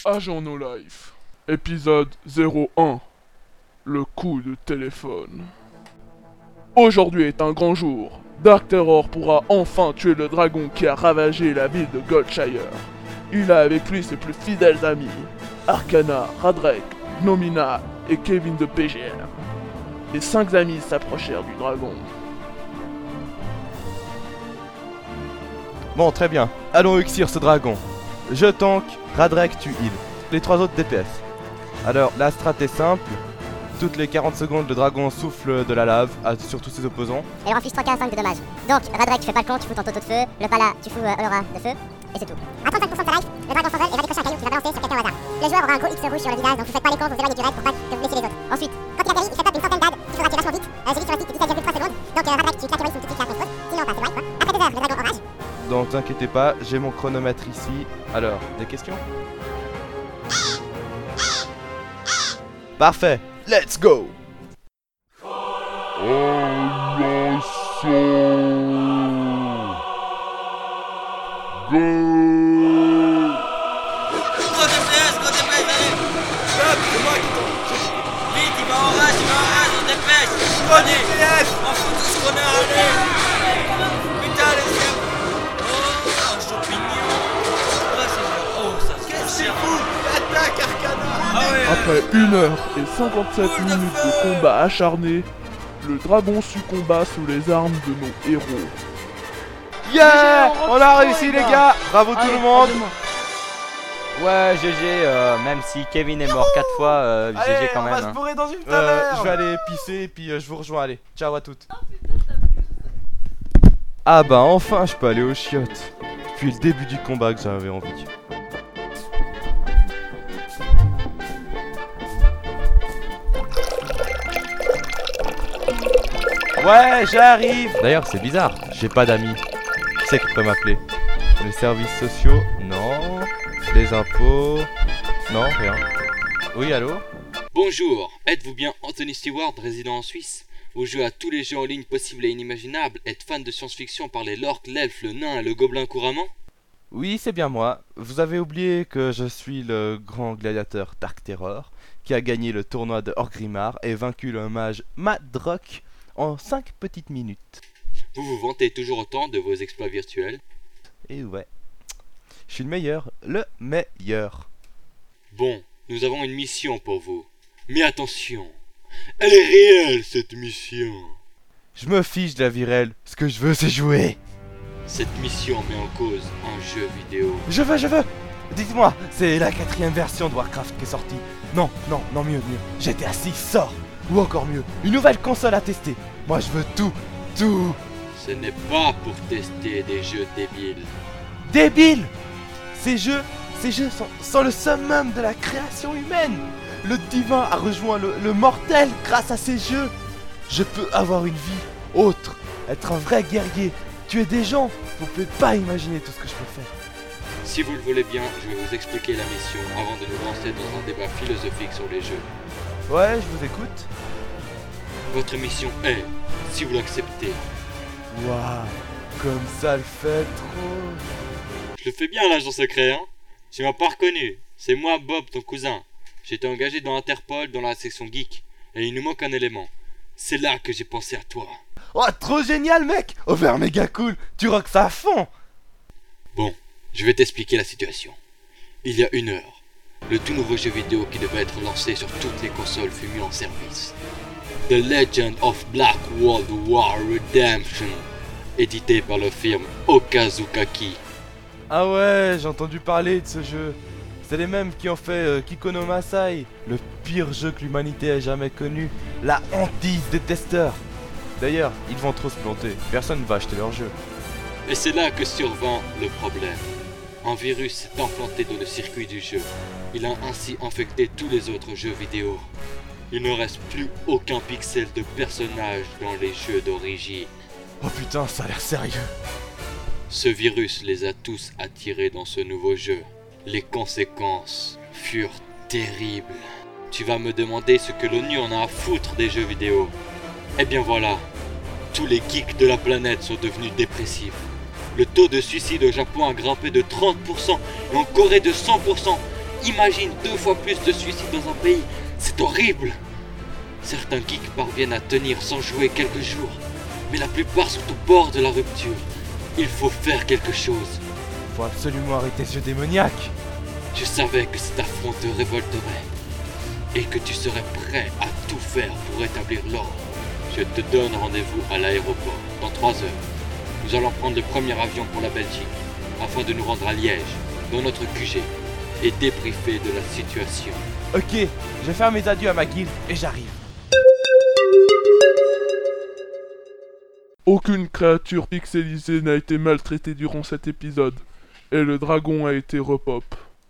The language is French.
Agent No Life. Épisode 01. Le coup de téléphone. Aujourd'hui est un grand jour. Dark Terror pourra enfin tuer le dragon qui a ravagé la ville de Goldshire. Il a avec lui ses plus fidèles amis, Arcana, Radrake, Gnomina et Kevin de PGR. Les 5 amis s'approchèrent du dragon. Bon, très bien. Allons exir ce dragon. Je tank, Radrake tu heal. Les 3 autres DPS. Alors, la strat est simple. Toutes les 40 secondes, le dragon souffle de la lave sur tous ses opposants. Et leur inflige 3K à 5 de dommages. Donc, Radrake, tu fais pas le con, tu fous ton toto de feu. Le pala, tu fous l'aura de feu. Et c'est tout. À 35% de ta life, le dragon s'envole et va décrocher un caillou qui va balancer sur quelqu'un au hasard. Le joueur aura un gros X rouge sur le visage, donc vous faites pas les cons, vous éloignez du raid pour pas que vous blessiez les autres. Ensuite, quand il atterrit, il fait pop une centaine d'ad qu'il faudra tirer vachement vite. J'ai vu sur le site 17,3 secondes. Donc, Radrake, tu claques une petite carte faute. Sinon, bah, c'est right, quoi. Après 2 heures, le dragon orage. Donc, t'inquiétez pas, j'ai mon chronomètre ici. Alors, des questions? Parfait, let's go! Après 1h57 minutes de combat acharné, le dragon succomba sous les armes de nos héros. Yeah! On a réussi les gars! Bravo tout le monde! Ouais, GG, même si Kevin est mort 4 fois, GG quand même. On va se bourrer dans une taverne! Je vais aller pisser et puis je vous rejoins, allez. Ciao à toutes! Ah bah enfin je peux aller aux chiottes. Depuis le début du combat que j'avais envie. Ouais, j'arrive! D'ailleurs, c'est bizarre, j'ai pas d'amis. Qui c'est qui peut m'appeler? Les services sociaux? Non. Les impôts? Non, rien. Oui, allô? Bonjour, êtes-vous bien Anthony Stewart, résident en Suisse? Vous jouez à tous les jeux en ligne possibles et inimaginables, êtes fan de science-fiction par les l'orque, l'elfe, le nain et le gobelin couramment? Oui, c'est bien moi. Vous avez oublié que je suis le grand gladiateur Dark Terror, qui a gagné le tournoi de Orgrimmar et vaincu le mage Madrock en 5 petites minutes. Vous vous vantez toujours autant de vos exploits virtuels? Et ouais. Je suis le meilleur. Bon, nous avons une mission pour vous. Mais attention, elle est réelle cette mission. Je me fiche de la vie réelle. Ce que je veux, c'est jouer. Cette mission met en cause un jeu vidéo. Je veux. Dites-moi, c'est la 4ème version de Warcraft qui est sortie. Non, mieux. GTA 6 sort. Ou encore mieux, une nouvelle console à tester. Moi, je veux tout. Ce n'est pas pour tester des jeux débiles. Débile! Ces jeux sont le summum de la création humaine. Le divin a rejoint le mortel grâce à ces jeux. Je peux avoir une vie autre, être un vrai guerrier, tuer des gens. Vous pouvez pas imaginer tout ce que je peux faire. Si vous le voulez bien, je vais vous expliquer la mission avant de nous lancer dans un débat philosophique sur les jeux. Ouais, je vous écoute. Votre mission est, si vous l'acceptez... Waouh, comme ça le fait trop. Je le fais bien l'agent secret, hein? Tu m'as pas reconnu. C'est moi, Bob, ton cousin. J'étais engagé dans Interpol dans la section geek. Et il nous manque un élément. C'est là que j'ai pensé à toi. Oh, trop génial, mec! Over méga cool, tu rocks ça à fond! Bon, je vais t'expliquer la situation. Il y a 1 heure, le tout nouveau jeu vidéo qui devait être lancé sur toutes les consoles fut mis en service. The Legend of Black World War Redemption, édité par la firme Okazukaki. Ah ouais, j'ai entendu parler de ce jeu. C'est les mêmes qui ont fait Kikono Masai, le pire jeu que l'humanité ait jamais connu. La hantise des testeurs. D'ailleurs, ils vont trop se planter. Personne ne va acheter leur jeu. Et c'est là que survint le problème. Un virus s'est implanté dans le circuit du jeu. Il a ainsi infecté tous les autres jeux vidéo. Il ne reste plus aucun pixel de personnage dans les jeux d'origine. Oh putain, ça a l'air sérieux. Ce virus les a tous attirés dans ce nouveau jeu. Les conséquences furent terribles. Tu vas me demander ce que l'ONU en a à foutre des jeux vidéo. Eh bien voilà, tous les geeks de la planète sont devenus dépressifs. Le taux de suicide au Japon a grimpé de 30% et en Corée de 100%. Imagine 2 fois plus de suicides dans un pays, c'est horrible. Certains geeks parviennent à tenir sans jouer quelques jours, mais la plupart sont au bord de la rupture. Il faut faire quelque chose. Faut absolument arrêter ce démoniaque. Je savais que cet affront te révolterait et que tu serais prêt à tout faire pour rétablir l'ordre. Je te donne rendez-vous à l'aéroport dans 3 heures. Nous allons prendre le premier avion pour la Belgique afin de nous rendre à Liège, dans notre QG, et débriefer de la situation. Ok, je vais faire mes adieux à ma guilde et j'arrive. Aucune créature pixelisée n'a été maltraitée durant cet épisode, et le dragon a été repop.